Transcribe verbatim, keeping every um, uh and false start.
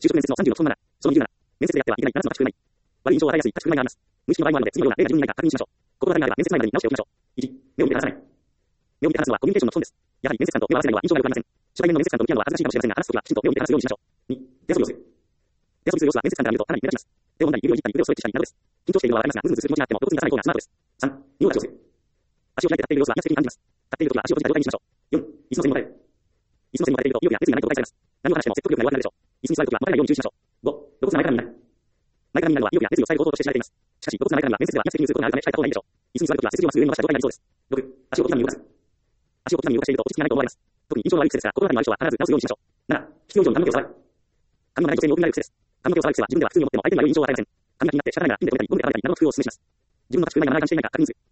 就職面接のさんじゅうの質問なな、そのにじゅうなな、面接でやってはいけないななつの書き込みない。悪い印象を与えやすい書き込みがあります。無意識の場合もあるので、次のような例が自分にないか確認しましょう。心当たりがあれば面接前までに直しておきましょう。いち、目を見て話さない。目を見て話すのはコミュニケーションの基本です。やはり面接官と目を合わせないのは印象が良くありません。初対面の面接官と向き合うのは恥ずかしいかもしれませんが、話すときはきちんと目を見て話すようにしましょう。に、手遊びをする。手遊びする様子は面接官から見るとかなり目立ちます。手を持ったり指を握ったり腕をストレッチしたりなどです。緊張しているのはわかりますが、ズズズする気持ちがあっても動きに出さない方がスマートです。さん、二の足をする。足を開いて立っている様子は威圧的に感じます。立っているときは足を閉じた状態にしましょう。よん、椅子の背にもたれる。椅子の背にもたれていると意欲や熱意がないと誤解されます。何を話しても説得力が弱くなるでしょう。椅子に座るときはもたれないように注意しましょう。ご、露骨な前かがみになる。前かがみになるのは意欲や熱意を伝える方法として知られています。しかし、露骨な前かがみは面接では威圧的に映ることがあるため控えた方がいいでしょう。椅子に座るときは背筋をまっすぐ上に伸ばした状態になりそうです。ろく、足を小刻みに動かす。足を小刻みに動かしていると落ち着きがないと思われます。特に印象の悪い癖ですが、心当たりのある人は必ず直すようにしましょう。なな、必要以上に髪の毛を触る。髪の長い女性に多くなる癖です。髪の毛を触る癖は自分では普通に思っても相手に悪い印象を与えません。髪が気になって仕方ないならピンで留めたりゴムで束ねたりなどの工夫をお勧めします。自分の家畜が長い感じしていないか確認する。